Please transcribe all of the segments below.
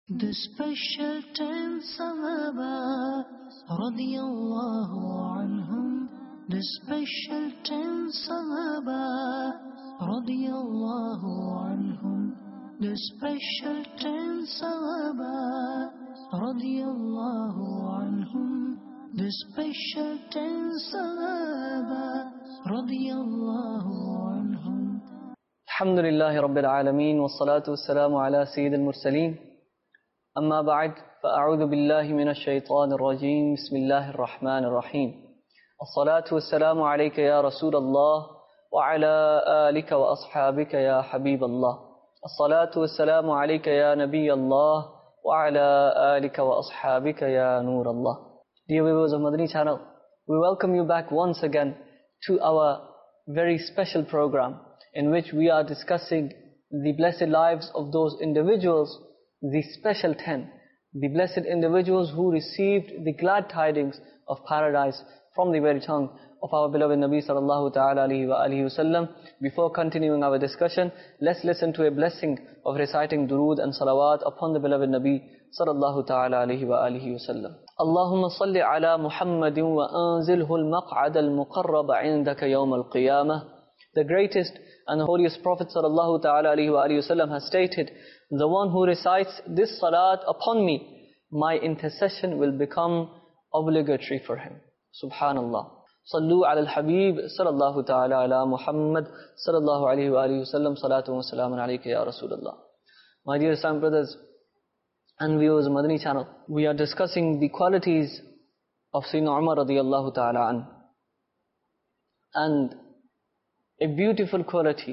The special ten Sahaba radiyallahu anhum. The special ten Sahaba radiyallahu anhum. The special ten Sahaba radiyallahu anhum. The special ten Sahaba radiyallahu anhum. Alhamdulillahi Rabbil Alameen, wassalatu wassalamu ala Sayyidil Mursaleen. Amma ba'd, fa'a'udhu billahi minash shaitanir rajim, bismillahir rahmanir rahim. As-salatu wassalamu alayka ya Rasulallah, wa ala alika wa ashabika ya Habiballah. As-salatu wassalamu alayka ya Nabiyallah, wa ala alika wa ashabika ya Nurallah. Dear viewers of Madani channel, we welcome you back once again to our very special program, in which we are discussing the blessed lives of those individuals, the special 10, the blessed individuals who received the glad tidings of paradise from the very tongue of our beloved Nabi sallallahu ta'ala alayhi wa alihi wasallam. Before continuing our discussion, let's listen to a blessing of reciting durood and salawat upon the beloved Nabi sallallahu ta'ala alayhi wa alihi wasallam. Allahumma salli ala Muhammadin wa anzilhu al-maq'ad al-muqarrab 'indaka yawm al-qiyamah. The greatest and the holiest Prophet sallallahu ta'ala alayhi wa alihi wasallam has stated, the one who recites this salat upon me, my intercession will become obligatory for him. Subhanallah. Sallu ala al-Habib sallallahu ta'ala ala Muhammad sallallahu alayhi wa alihi wasallam. Salatu wa salamun alayka ya Rasulullah. My dear Islam brothers and viewers of Madani channel, we are discussing the qualities of Sayyidina Umar radiyallahu ta'ala an. And a beautiful quality,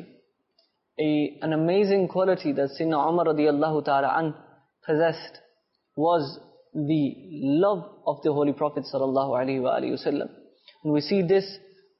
an amazing quality that Sayyidina Umar radiyallahu ta'ala an possessed was the love of the Holy Prophet sallallahu alaihi wasallam. And we see this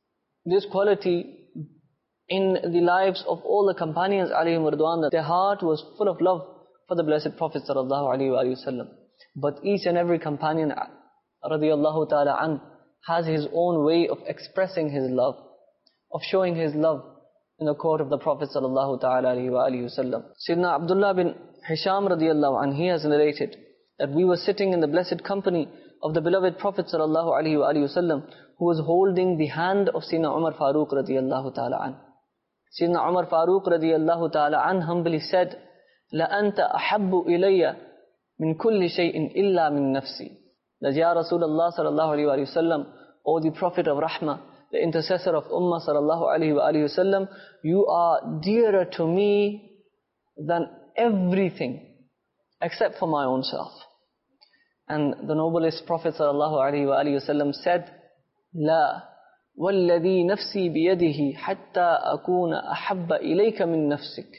quality in the lives of all the companions alayhim ridwan, that their heart was full of love for the blessed Prophet sallallahu alaihi wasallam. But each and every companion radiyallahu ta'ala an has his own way of expressing his love, of showing his love in the court of the Prophet sallallahu ta'ala alayhi wa alihi wasallam. Sayyidina Abdullah bin Hisham radiyallahu anh, he has narrated that we were sitting in the blessed company of the beloved Prophet sallallahu alayhi wa alihi wasallam, who was holding the hand of Sayyidina Umar Farooq radiyallahu ta'ala anh. Sayyidina Umar Farooq radiyallahu ta'ala anh humbly said, La anta ahabbu ilayya min kulli shay'in illa min nafsi. That Ya Rasulullah sallallahu alayhi wa sallam, O the Prophet of Rahmah, the intercessor of Ummah sallallahu alayhi wa sallam, you are dearer to me than everything except for my own self. And the noblest Prophet sallallahu alayhi wa sallam said, La walladhi nafsi biyadihi hatta akuna ahabba ilayka min nafsik.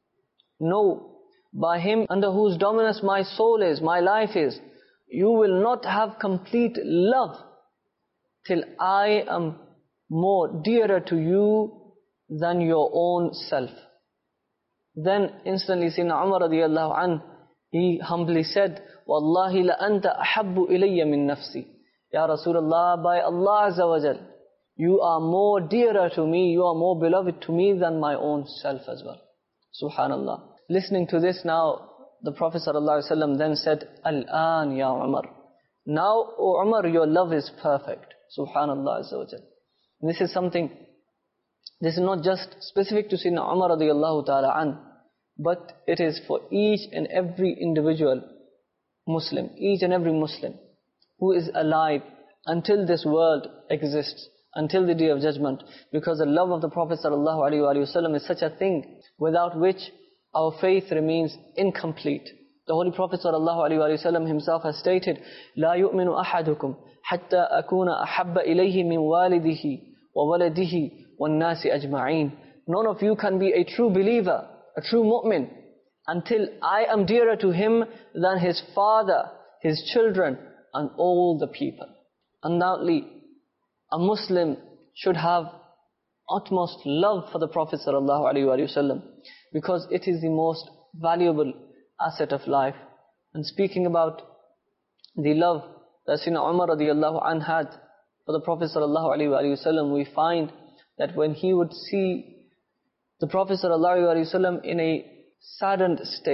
No, by him under whose dominance my soul is, my life is, you will not have complete love till I am more dearer to you than your own self. Then instantly Sayyidina Umar radiyallahu anh, he humbly said, Wallahi la anta ahabbu ilayya min nafsi. Ya Rasulullah, by Allah Azza wa Jal, you are more dearer to me, you are more beloved to me than my own self as well. Subhanallah. Listening to this now, the Prophet sallallahu alaihi wasallam then said, Al-an ya Umar. Now, O Umar, your love is perfect. Subhanallah Azza wa Jal. This is something, this is not just specific to Sayyidina Umar radiyallahu ta'ala an, but it is for each and every individual Muslim, each and every Muslim who is alive until this world exists, until the Day of Judgment, because the love of the Prophet sallallahu alaihi wasallam is such a thing without which our faith remains incomplete. The Holy Prophet sallallahu alaihi wasallam himself has stated, لا يؤمن أحدكم حتى أكون أحب إليه من والده وولده والناس أجمعين. None of you can be a true believer, a true mu'min, until I am dearer to him than his father, his children, and all the people. Undoubtedly, a Muslim should have utmost love for the Prophet sallallahu alaihi wasallam, because it is the most valuable asset of life. And speaking about the love that Sayyidina Umar radiyallahu anh had for the Prophet sallallahu alaihi wasallam, we find that when he would see the Prophet ﷺ in a saddened state,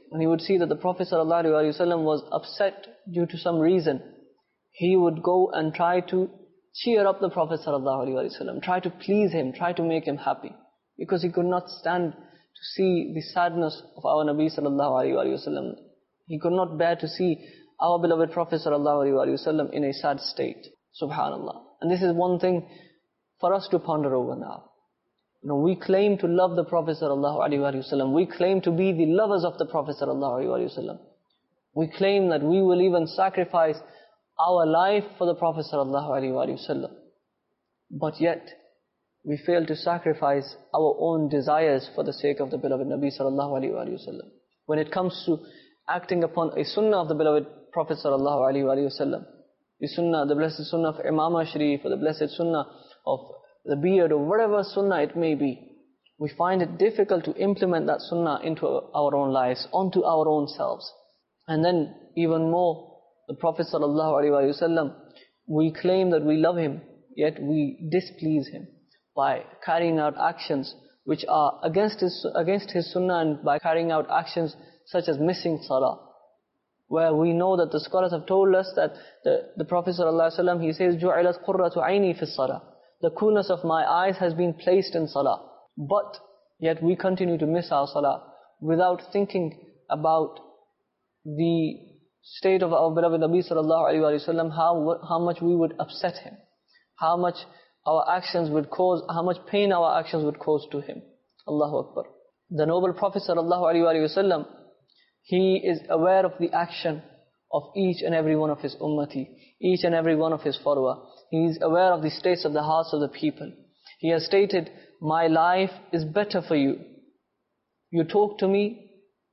when he would see that the Prophet ﷺ was upset due to some reason, he would go and try to cheer up the Prophet ﷺ, try to please him, try to make him happy. Because he could not stand to see the sadness of our Nabi ﷺ. He could not bear to see our beloved Prophet ﷺ in a sad state. Subhanallah. And this is one thing for us to ponder over now. We claim to love the Prophet ﷺ. We claim to be the lovers of the Prophet ﷺ. We claim that we will even sacrifice our life for the Prophet ﷺ. But yet, we fail to sacrifice our own desires for the sake of the beloved Nabi ﷺ. When it comes to acting upon a sunnah of the beloved Prophet ﷺ, the sunnah, the blessed sunnah of Imam Sharif, or the blessed sunnah of the beard, or whatever sunnah it may be, we find it difficult to implement that sunnah into our own lives, onto our own selves. And then even more, the Prophet ﷺ, we claim that we love him, yet we displease him by carrying out actions which are against his sunnah, and by carrying out actions such as missing salah. Where we know that the scholars have told us that the Prophet ﷺ, he says, جُعِلَتْ قُرَّةُ عَيْنِي فِي الصَّلَاةِ. The coolness of my eyes has been placed in salah. But yet we continue to miss our salah without thinking about the state of our beloved Nabi ﷺ, how much we would upset him, how much our actions would cause, how much pain our actions would cause to him. Allahu Akbar. The noble Prophet ﷺ, he is aware of the action of each and every one of his ummati, each and every one of his follower. He is aware of the states of the hearts of the people. He has stated, my life is better for you. You talk to me,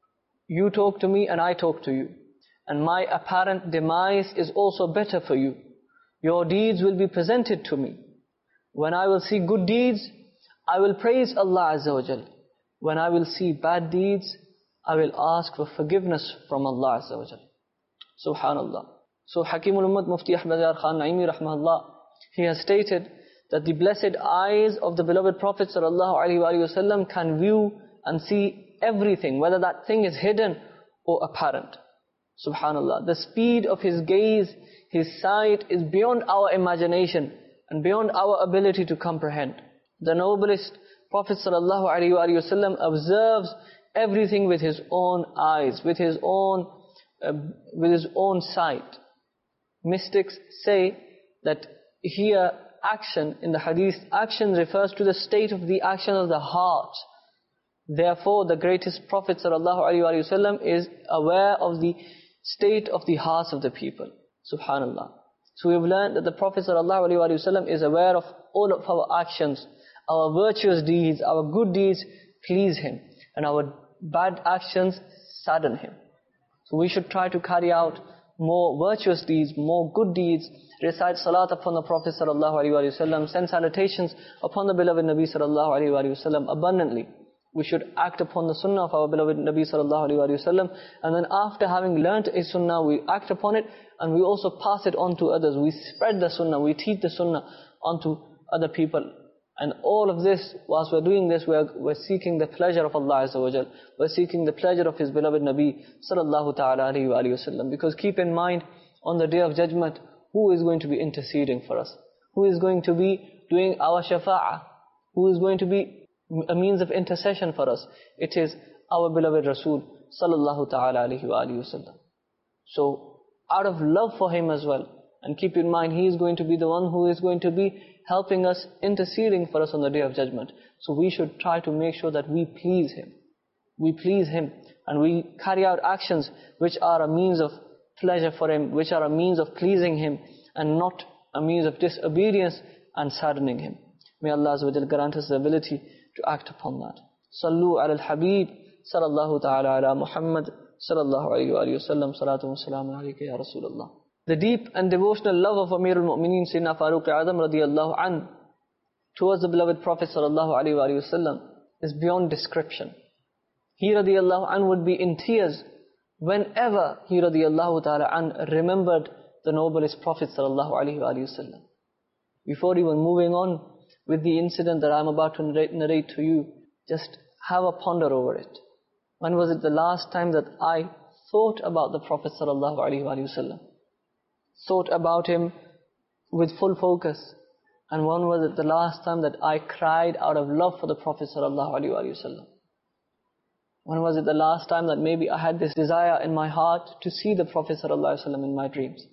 and I talk to you. And my apparent demise is also better for you. Your deeds will be presented to me. When I will see good deeds, I will praise Allah Azza wa Jal. When I will see bad deeds, I will ask for forgiveness from Allah Azza wa Jal. Subhanallah. So Hakimul Ummad Mufti Ahmad Yar Khan Naimi Rahmahullah, he has stated that the blessed eyes of the beloved Prophet ﷺ can view and see everything, whether that thing is hidden or apparent. Subhanallah. The speed of his gaze, his sight is beyond our imagination and beyond our ability to comprehend. The noblest Prophet ﷺ observes everything with his own eyes, with his own sight. Mystics say that here action, in the hadith, action refers to the state of the action of the heart. Therefore, the greatest Prophet ﷺ is aware of the state of the hearts of the people. Subhanallah. So we have learned that the Prophet ﷺ is aware of all of our actions. Our virtuous deeds, our good deeds please him, and our bad actions sadden him. So we should try to carry out more virtuous deeds, more good deeds, recite salat upon the Prophet ﷺ, send salutations upon the beloved Nabi ﷺ abundantly. We should act upon the sunnah of our beloved Nabi ﷺ, and then after having learnt a sunnah, we act upon it, and we also pass it on to others. We spread the sunnah, we teach the sunnah onto other people. And all of this, whilst we're doing this, we're seeking the pleasure of Allah Azza wa Jal. We're seeking the pleasure of His beloved Nabi sallallahu ta'ala alayhi wa sallam. Because keep in mind, on the Day of Judgment, who is going to be interceding for us? Who is going to be doing our shafa'ah? Who is going to be a means of intercession for us? It is our beloved Rasul sallallahu ta'ala alayhi wa sallam. So, out of love for him as well, and keep in mind, he is going to be the one who is going to be helping us, interceding for us on the Day of Judgment. So we should try to make sure that we please him. We please him, and we carry out actions which are a means of pleasure for him, which are a means of pleasing him, and not a means of disobedience and saddening him. May Allah Azza wa Jal grant us the ability to act upon that. Sallu ala al-Habib, sallallahu ta'ala ala Muhammad, sallallahu alayhi wa sallam, salatu wa salamu alayka ya Rasulullah. The deep and devotional love of Amir al-Mu'mineen Sayyidina Farooq A'zam radiyallahu anhu towards the beloved Prophet sallallahu alayhi wa sallam is beyond description. He radiyallahu anhu would be in tears whenever he radiyallahu ta'ala anhu remembered the noblest Prophet sallallahu alayhi wa sallam. Before even moving on with the incident that I'm about to narrate to you, just have a ponder over it. When was it the last time that I thought about the Prophet sallallahu alaihi wasallam? Thought about him with full focus. And when was it the last time that I cried out of love for the Prophet sallallahu alaihi wasallam? When was it the last time that maybe I had this desire in my heart to see the Prophet sallallahu alaihi wasallam in my dreams?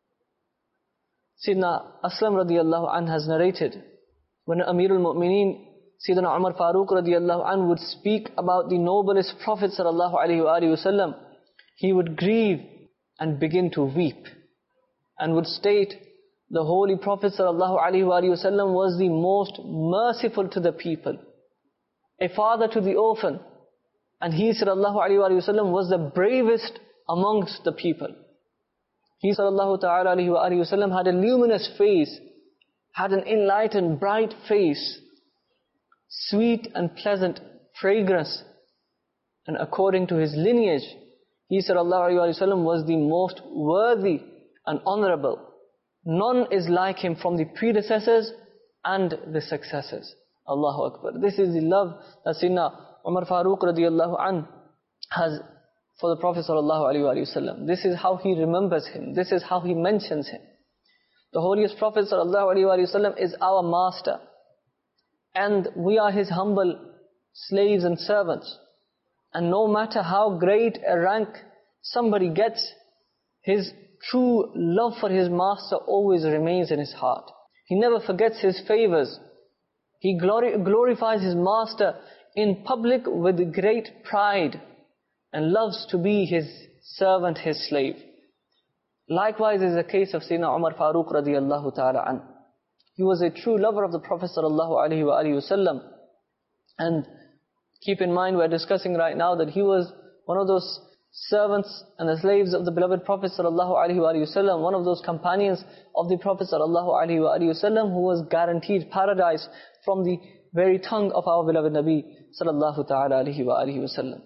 Sayyidina Aslam radiallahu anh has narrated, when Amirul Mu'mineen Sayyidina Umar Farooq radiallahu anh would speak about the noblest Prophet sallallahu alaihi wasallam, he would grieve and begin to weep, and would state, the Holy Prophet sallallahu alaihi wasallam was the most merciful to the people, a father to the orphan, and he sallallahu alaihi wasallam was the bravest amongst the people. He sallallahu ta'ala alaihi wasallam had a luminous face, had an enlightened, bright face, sweet and pleasant fragrance. And according to his lineage, he sallallahu alaihi wasallam was the most worthy and honorable. None is like him from the predecessors and the successors. Allahu Akbar. This is the love that Sayyidina Umar Farooq radiallahu anh has for the Prophet sallallahu alaihi wasallam. This is how he remembers him. This is how he mentions him. The holiest Prophet sallallahu alaihi wasallam is our master, and we are his humble slaves and servants. And no matter how great a rank somebody gets, his true love for his master always remains in his heart. He never forgets his favors. He glorifies his master in public with great pride, and loves to be his servant, his slave. Likewise is the case of Sayyidina Umar Farooq radiallahu ta'ala an. He was a true lover of the Prophet sallallahu alaihi wasallam. And keep in mind, we're discussing right now that he was one of those servants and the slaves of the beloved Prophet sallallahu alaihi wasallam, one of those companions of the Prophet sallallahu alaihi wasallam who was guaranteed paradise from the very tongue of our beloved Nabi sallallahu ta'ala alaihi wasallam.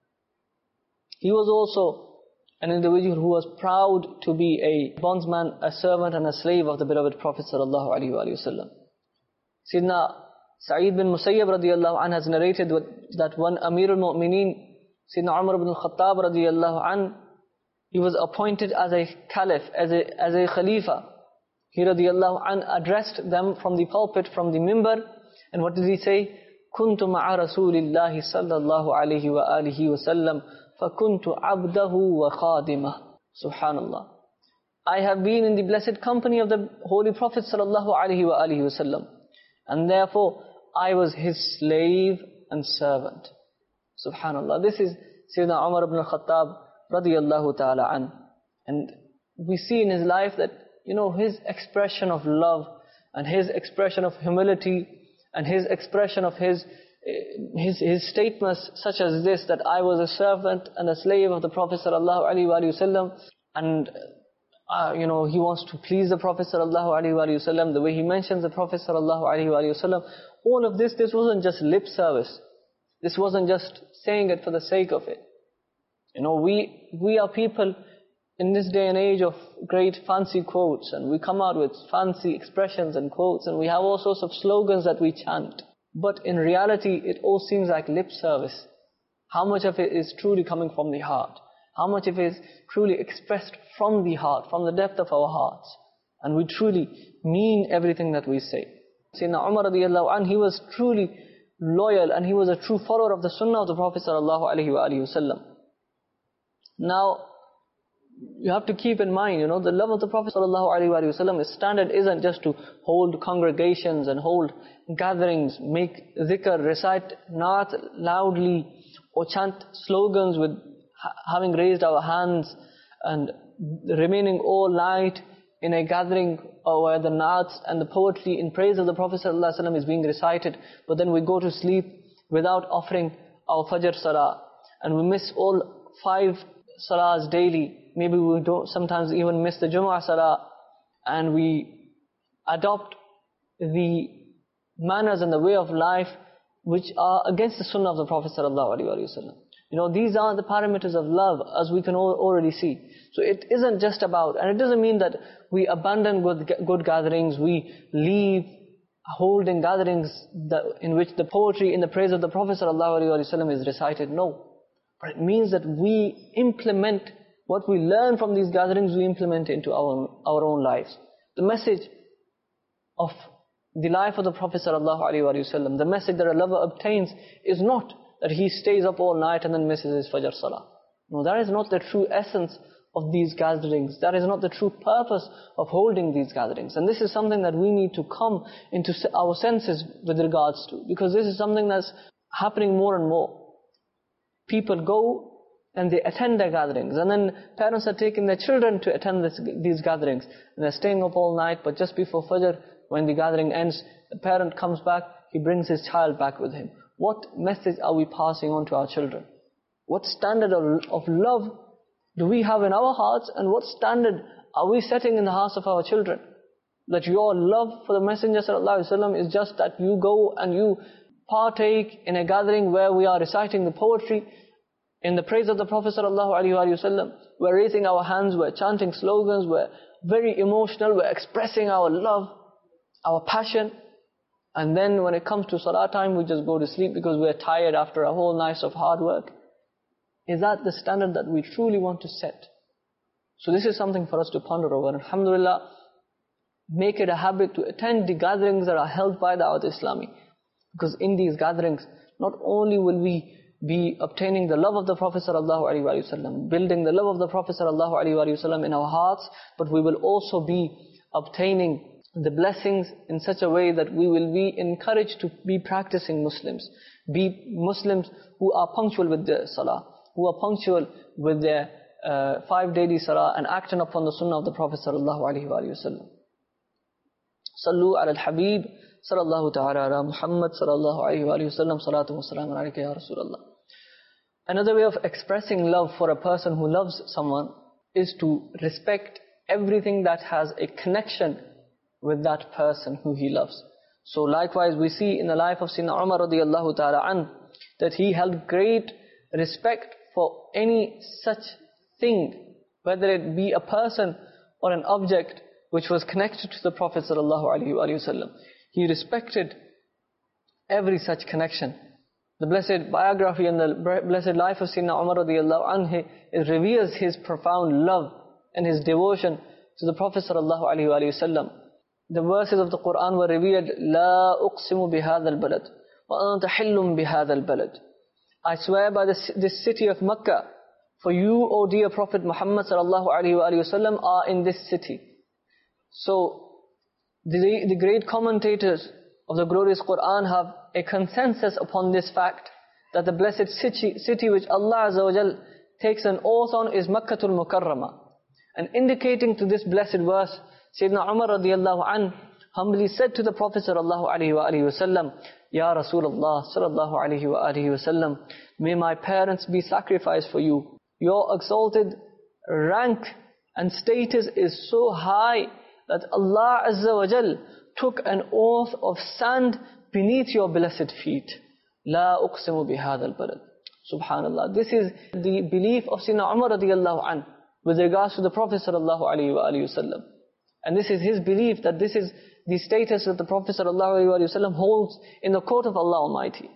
He was also an individual who was proud to be a bondsman, a servant and a slave of the beloved Prophet sallallahu alaihi wasallam. Sayyidina Sa'id bin Musayyab radiallahu anh has narrated that when Amirul Mu'mineen Sayyidina Umar ibn al-Khattab radiallahu anh, he was appointed as a caliph, as a khalifa. He radiallahu anh addressed them from the pulpit, from the mimbar, and what did he say? كنت مع رسول الله صلى الله عليه وآله وسلم فَكُنْتُ عَبْدَهُ وَخَادِمَهُ. Subhanallah. I have been in the blessed company of the Holy Prophet sallallahu alaihi wasallam, and therefore I was his slave and servant. Subhanallah. This is Sayyidina Umar ibn al-Khattab radiyallahu ta'ala an. And we see in his life that, his expression of love and his expression of humility and his expression of his statements such as this, that I was a servant and a slave of the Prophet sallallahu alaihi wasallam, and he wants to please the Prophet sallallahu alaihi wasallam, the way he mentions the Prophet sallallahu alaihi wasallam. All of this wasn't just lip service. This wasn't just saying it for the sake of it. We are people in this day and age of great fancy quotes, and we come out with fancy expressions and quotes, and we have all sorts of slogans that we chant. But in reality, it all seems like lip service. How much of it is truly coming from the heart? How much of it is truly expressed from the heart, from the depth of our hearts? And we truly mean everything that we say. Sayyidina Umar radiallahu anh, he was truly loyal, and he was a true follower of the sunnah of the Prophet sallallahu alaihi wasallam. Now, you have to keep in mind, the love of the Prophet ﷺ, his standard isn't just to hold congregations and hold gatherings, make dhikr, recite naat loudly, or chant slogans with having raised our hands and remaining all night in a gathering where the naats and the poetry in praise of the Prophet ﷺ is being recited, but then we go to sleep without offering our Fajr Salah, and we miss all 5 Salahs daily. Maybe we don't sometimes even miss the Jumu'ah Salah, and we adopt the manners and the way of life which are against the sunnah of the Prophet ﷺ. These are the parameters of love, as we can already see. So it isn't just about, and it doesn't mean that we abandon good gatherings, we leave holding gatherings in which the poetry in the praise of the Prophet ﷺ is recited. No. But it means that we implement what we learn from these gatherings, we implement into our own lives. The message of the life of the Prophet ﷺ, the message that a lover obtains is not that he stays up all night and then misses his Fajr Salah. No, that is not the true essence of these gatherings. That is not the true purpose of holding these gatherings. And this is something that we need to come into our senses with regards to, because this is something that's happening more and more. People go and they attend their gatherings, and then parents are taking their children to attend these gatherings, and they're staying up all night, but just before Fajr, when the gathering ends, the parent comes back, he brings his child back with him. What message are we passing on to our children? What standard of love do we have in our hearts, and what standard are we setting in the hearts of our children? That your love for the Messenger ﷺ is just that you go and you partake in a gathering where we are reciting the poetry in the praise of the Prophet ﷺ. We're raising our hands, we're chanting slogans, we're very emotional, we're expressing our love, our passion. And then when it comes to salah time, we just go to sleep because we're tired after a whole night of hard work. Is that the standard that we truly want to set? So this is something for us to ponder over. Alhamdulillah, make it a habit to attend the gatherings that are held by Da'wat Islami. Because in these gatherings, not only will we be obtaining the love of the Prophet ﷺ, building the love of the Prophet ﷺ in our hearts, but we will also be obtaining the blessings in such a way that we will be encouraged to be practicing Muslims. Be Muslims who are punctual with their salah, who are punctual with their 5 daily salah, and acting upon the sunnah of the Prophet ﷺ. Sallu ala al-Habib sallallahu ta'ala ala Muhammad sallallahu alayhi wa sallam, salatu wa salamu alayka ya Rasulallah. Another way of expressing love for a person who loves someone is to respect everything that has a connection with that person who he loves. So likewise we see in the life of Sayyidina Umar radiyallahu ta'ala an, that he held great respect for any such thing, whether it be a person or an object which was connected to the Prophet sallallahu alaihi wasallam. He respected every such connection. The blessed biography and the blessed life of Sayyidina Umar radiyallahu anhu, it reveals his profound love and his devotion to the Prophet sallallahu alaihi wasallam. The verses of the Quran were revealed, La uqsimu bihadha al-balad, wa anta hillum bihadha al-balad. I swear by this city of Makkah, for you, O dear Prophet Muhammad sallallahu alaihi wasallam, are in this city. So, the great commentators of the glorious Quran have a consensus upon this fact, that the blessed city which Allah Azza wa Jal takes an oath on is Makkatul Mukarramah. And indicating to this blessed verse, Sayyidina Umar radiyallahu anh humbly said to the Prophet sallallahu alaihi wasallam, Ya Rasulullah sallallahu alaihi wasallam, may my parents be sacrificed for you. Your exalted rank and status is so high that Allah Azza wa Jal took an oath of sand beneath your blessed feet. La uqsimu bihadha al-balad. Subhanallah. This is the belief of Sayyidina Umar radiyallahu anh with regards to the Prophet sallallahu alaihi wasallam. And this is his belief that this is the status that the Prophet sallallahu alaihi wasallam holds in the court of Allah Almighty.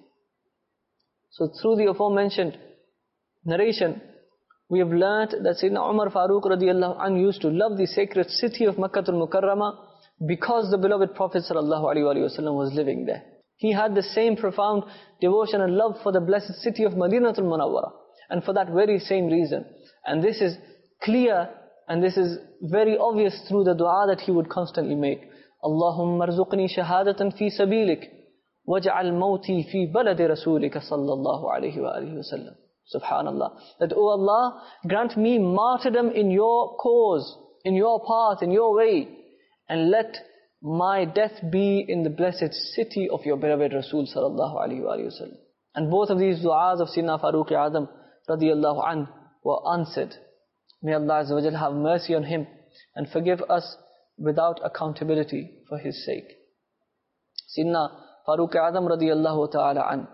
So through the aforementioned narration, we have learnt that Sayyidina Umar Farooq radiyallahu anhu used to love the sacred city of Makkatul Mukarramah because the beloved Prophet sallallahu alaihi wasallam was living there. He had the same profound devotion and love for the blessed city of Madinatul Munawwara, and for that very same reason. And this is clear, and this is very obvious through the dua that he would constantly make. Allahumma arzuqni shahadatan fi sabilik, waj'al mawti fi baladi rasulika sallallahu alaihi wa alihi wasallam. Subhanallah. That, O Allah, grant me martyrdom in your cause, in your path, in your way, and let my death be in the blessed city of your beloved Rasul sallallahu alaihi wa sallam. And both of these du'as of Sayyidina Farooq Azam radiyallahu anhu were answered. May Allah Azza wa Jal have mercy on him and forgive us without accountability for his sake. Sayyidina Farooq Azam radiyallahu ta'ala anhu,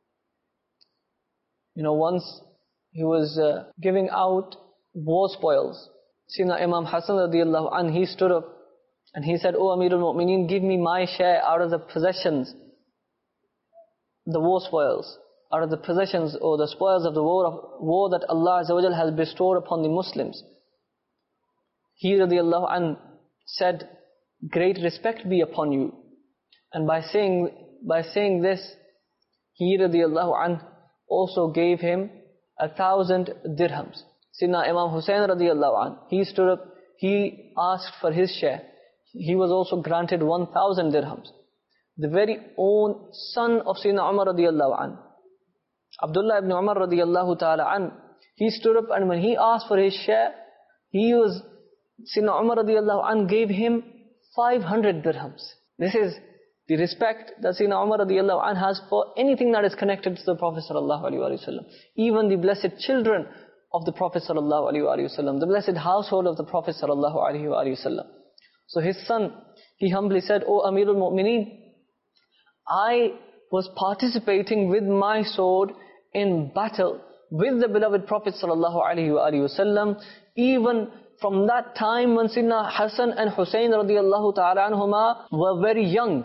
once he was giving out war spoils. Sayyidina Imam Hassan radiyallahu anhu, he stood up and he said, O Amirul Mu'mineen, give me my share out of the possessions, the war spoils. out of the possessions or the spoils of the war that Allah Azza wa Jal has bestowed upon the Muslims. He radiallahu anh said, great respect be upon you. And by saying this, he radiallahu anh also gave him 1,000 dirhams. Sayyidina Imam Hussain radiallahu anh, he stood up, he asked for his share. He was also granted 1,000 dirhams. The very own son of Sayyidina Umar radiallahu anh, Abdullah ibn Umar radiallahu ta'ala anh, he stood up, and when he asked for his share, Sayyidina Umar radiallahu anh gave him 500 dirhams. This is the respect that Sayyidina Umar radiallahu anh has for anything that is connected to the Prophet sallallahu alaihi wasallam. Even the blessed children of the Prophet sallallahu alaihi wasallam, the blessed household of the Prophet sallallahu alaihi wasallam. So his son, he humbly said, O Amirul Mu'mineen, I was participating with my sword in battle with the beloved Prophet sallallahu alaihi wasallam, even from that time when Sayyidina Hassan and Hussein radiallahu ta'ala anhuma were very young.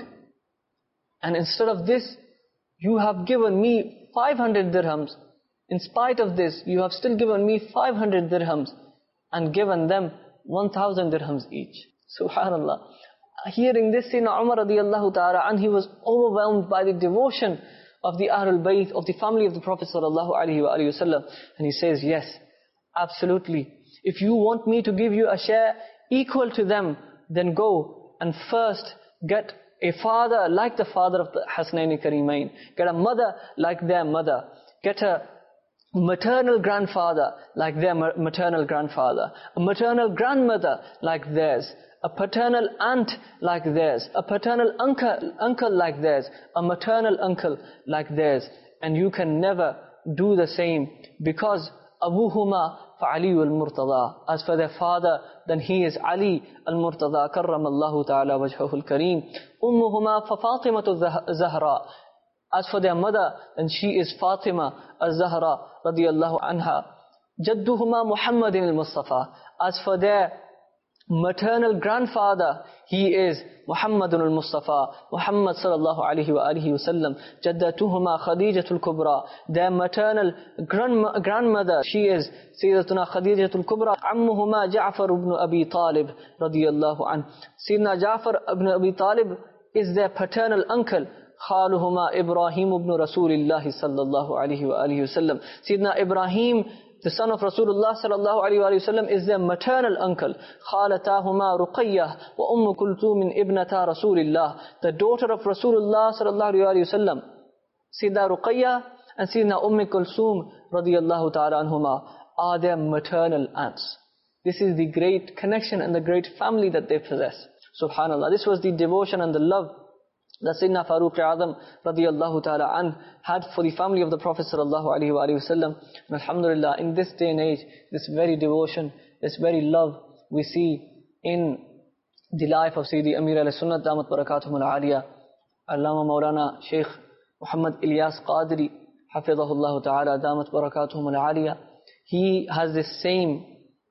And instead of this, you have given me 500 dirhams. In spite of this, you have still given me 500 dirhams and given them 1,000 dirhams each. Subhanallah. Hearing this, Sayyidina Umar radiallahu ta'ala and he was overwhelmed by the devotion of the Ahlul Bayt, of the family of the Prophet sallallahu alaihi wasallam. And he says, yes, absolutely. If you want me to give you a share equal to them, then go and first get a father like the father of the Hasnaini Karimain. Get a mother like their mother. Get a maternal grandfather like their maternal grandfather. A maternal grandmother like theirs. A paternal aunt like theirs. A paternal uncle like theirs. A maternal uncle like theirs. And you can never do the same, because Abuhuma فَعَلِيُّ الْمُرْتَضَى. As for their father, then he is Ali al-Murtada, كَرَّمَ اللَّهُ تَعَالَى وَجْهَهُ الْكَرِيمِ. أُمُّهُمَا فَفَاطِمَةُ الزَّهْرَى. As for their mother, then she is Fatima al-Zahra radiyallahu anha. جَدُّهُمَا مُحَمَّدٍ الْمُصْطَفَى. As for their maternal grandfather, he is Muhammadun al-Mustafa, Muhammad sallallahu alaihi wa alihi wasallam. Jaddatuhuma Khadijatul Kubra. Their maternal grandmother, she is Sayyidatuna Khadijatul Kubra. Ammuhuma Ja'far ibn Abi Talib radiyallahu anh. Sayyidina Ja'far ibn Abi Talib is their paternal uncle. Khaluhuma Ibrahim ibn Rasulullah sallallahu alaihi wa alihi wasallam. Sayyidina Ibrahim, the son of Rasulullah sallallahu alaihi wasallam, is their maternal uncle. Khalatahuma Ruqayyah wa Umm Kulthum ibnata Rasulillah. The daughter of Rasulullah sallallahu alaihi wasallam, Sayyida Ruqayyah and Sayyidina Umm Kulthum radiyallahu ta'ala anhuma, are their maternal aunts. This is the great connection and the great family that they possess. Subhanallah. This was the devotion and the love that Sayyidina Farooq A'zam radiyallahu ta'ala an had for the family of the Prophet sallallahu alaihi wa sallam. And alhamdulillah, in this day and age, this very devotion, this very love we see in the life of Sayyidi Amir al-Sunnat Damat Barakatuhum al-Aliyah, Allama Maulana Shaykh Muhammad Ilyas Qadri Hafidhahullah ta'ala Damat Barakatuhum al-Aliyah. He has this same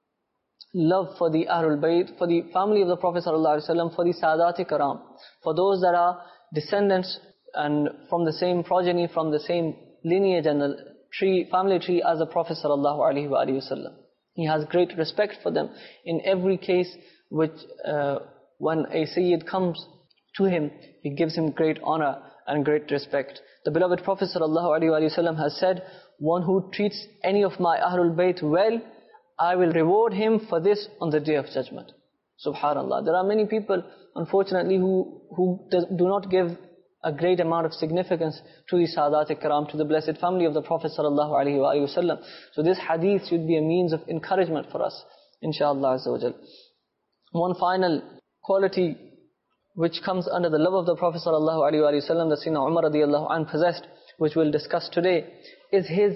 love for the Ahlul Bayt, for the family of the Prophet sallallahu alaihi wasallam, for the Sadat-e Karam, for those that are descendants and from the same progeny, from the same lineage and family tree as the Prophet sallallahu alaihi wasallam. He has great respect for them in every case which when a Sayyid comes to him, he gives him great honor and great respect. The beloved Prophet sallallahu alaihi wasallam has said, one who treats any of my Ahlul Bayt well, I will reward him for this on the Day of Judgment. Subhanallah. There are many people, unfortunately, who do not give a great amount of significance to the Sadat-e Karam, to the blessed family of the Prophet sallallahu alaihi wasallam. So this hadith should be a means of encouragement for us, inshallah azza wa jal. One final quality which comes under the love of the Prophet sallallahu alaihi wasallam that Sayyidina Umar radiyallahu anh possessed, which we'll discuss today, is his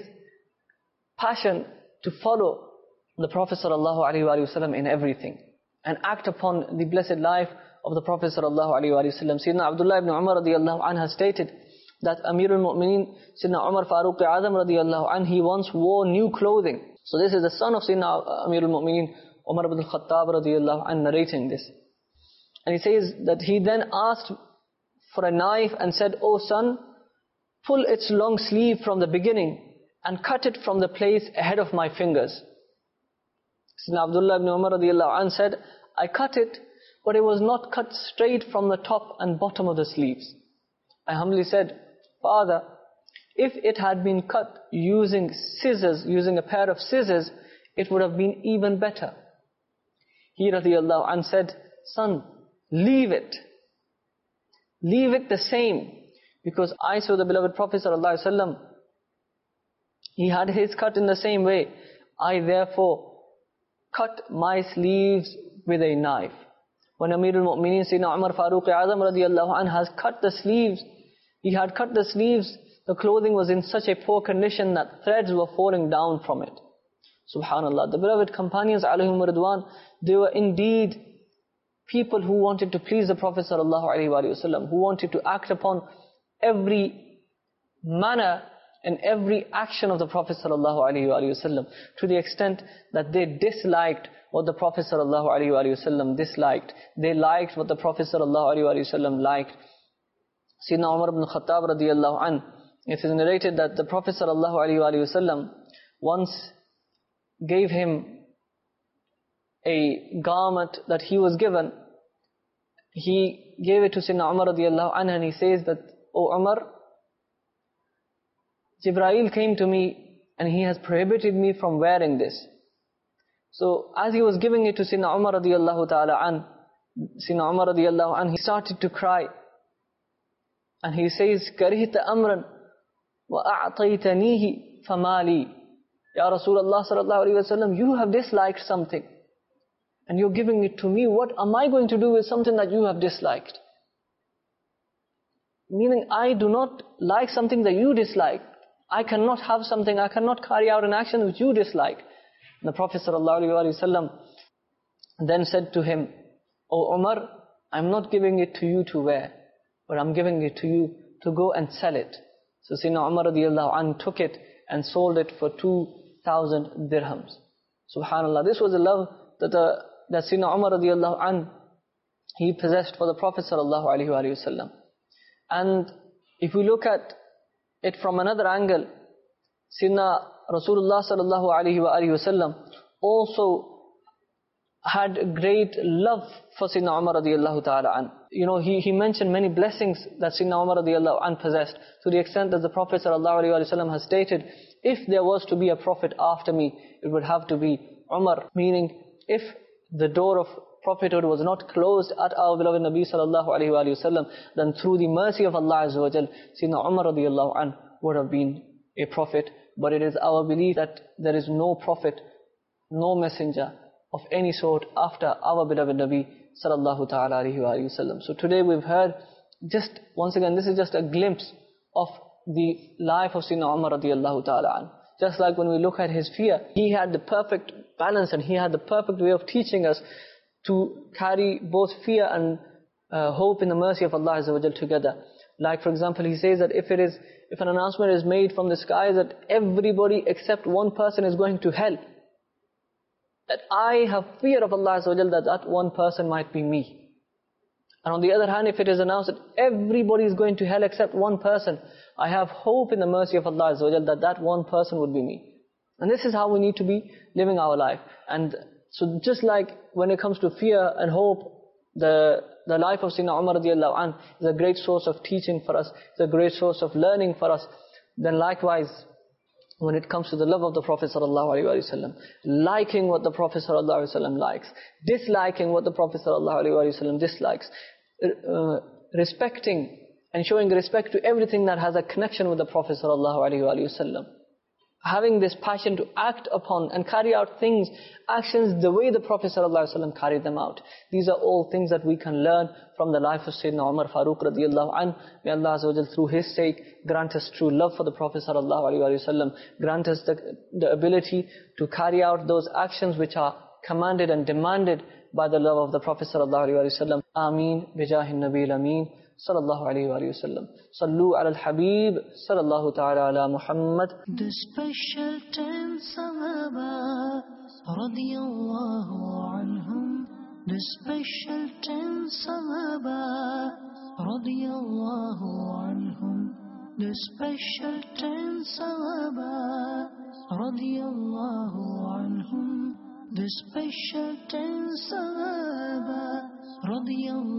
passion to follow the Prophet sallallahu alaihi wasallam in everything and act upon the blessed life of the Prophet sallallahu alaihi wasallam. Sayyidina Abdullah ibn Umar radiyallahu anh has stated that Amirul Mu'mineen Sayyidina Umar Farooq A'zam radiyallahu anh, he once wore new clothing. So this is the son of Sayyidina Amirul Mu'mineen Umar ibn al-Khattab radiyallahu anh narrating this. And he says that he then asked for a knife and said, "O son, pull its long sleeve from the beginning and cut it from the place ahead of my fingers. Sayyidina Abdullah ibn Umar radiallahu anh said, I cut it, but it was not cut straight from the top and bottom of the sleeves. I humbly said, Father, if it had been cut using scissors, using a pair of scissors, it would have been even better. He radiallahu anh said, Son, leave it. Leave it the same. Because I saw the beloved Prophet sallallahu alaihi wasallam, he had his cut in the same way. I therefore cut my sleeves with a knife. When Amirul Mu'mineen Sayyidina Umar Farooq Azam radiallahu anh has cut the sleeves, he had cut the sleeves, the clothing was in such a poor condition that threads were falling down from it. Subhanallah. The beloved companions alayhim ridwan, they were indeed people who wanted to please the Prophet sallallahu alaihi wasallam, who wanted to act upon every manner and every action of the Prophet sallallahu alaihi wasallam, to the extent that they disliked what the Prophet sallallahu alaihi wasallam disliked. They liked what the Prophet sallallahu alaihi wasallam liked. Sayyidina Umar ibn Khattab radiallahu anh, it is narrated that the Prophet sallallahu alaihi wasallam once gave him a garment that he was given. He gave it to Sayyidina Umar radiallahu anh, and he says that, O Umar, Jibreel came to me and he has prohibited me from wearing this. So as he was giving it to Sayyidina Umar radiallahu ta'ala an, Sayyidina Umar radiallahu an, he started to cry. And he says, Karihta amran wa a'taytanihi famali. Ya Rasulullah sallallahu alayhi wa sallam, you have disliked something and you're giving it to me. What am I going to do with something that you have disliked? Meaning, I do not like something that you dislike. I cannot have something, I cannot carry out an action which you dislike. And the Prophet ﷺ then said to him, O Umar, I'm not giving it to you to wear, but I'm giving it to you to go and sell it. So Sayyidina Umar radiallahu anh took it and sold it for 2,000 dirhams. Subhanallah, this was the love that Sayyidina Umar radiallahu anh, he possessed for the Prophet ﷺ. And if we look at it from another angle, Sayyidina Rasulullah sallallahu alaihi wasallam also had great love for Sayyidina Umar radiallahu ta'ala an. You know, he mentioned many blessings that Sayyidina Umar radiallahu an possessed, to the extent that the Prophet sallallahu alaihi wasallam has stated, if there was to be a prophet after me, it would have to be Umar. Meaning, if the door of prophethood was not closed at our beloved Nabi sallallahu alaihi wasallam, then through the mercy of Allah Azza wa Jal, Sayyidina Umar radiallahu an would have been a prophet. But it is our belief that there is no prophet, no messenger of any sort after our beloved Nabi sallallahu ta'ala alaihi wasallam. So today we've heard, just once again, this is just a glimpse of the life of Sayyidina Umar radiallahu ta'ala an. Just like when we look at his fear, he had the perfect balance and he had the perfect way of teaching us to carry both fear and hope in the mercy of Allah Azza wa Jal together. Like for example, he says that if an announcement is made from the sky that everybody except one person is going to hell, that I have fear of Allah Azza wa Jal that one person might be me. And on the other hand, if it is announced that everybody is going to hell except one person, I have hope in the mercy of Allah Azza wa Jal that one person would be me. And this is how we need to be living our life. And so just like when it comes to fear and hope, the life of Sayyidina Umar radiallahu anh is a great source of teaching for us, it's a great source of learning for us. Then likewise, when it comes to the love of the Prophet sallallahu alaihi wasallam, liking what the Prophet sallallahu alaihi wasallam likes, disliking what the Prophet sallallahu alaihi wasallam dislikes, respecting and showing respect to everything that has a connection with the Prophet sallallahu alaihi wasallam. Having this passion to act upon and carry out actions the way the Prophet ﷺ carried them out. These are all things that we can learn from the life of Sayyidina Umar Farooq radiallahu anh. May Allah Azza wa Jal, through His sake, grant us true love for the Prophet ﷺ. Grant us the ability to carry out those actions which are commanded and demanded by the love of the Prophet ﷺ. Ameen. Bijahin Nabil Ameen. Sallallahu alayhi wa sallam. Sallu ala al-Habib. Sallallahu ta'ala ala Muhammad. The special 10 Sahaba radiyallahu anhum. The special 10 Sahaba radiyallahu anhum. the special 10 Sahaba radiyallahu anhum, the special 10 Sahaba radiyallahu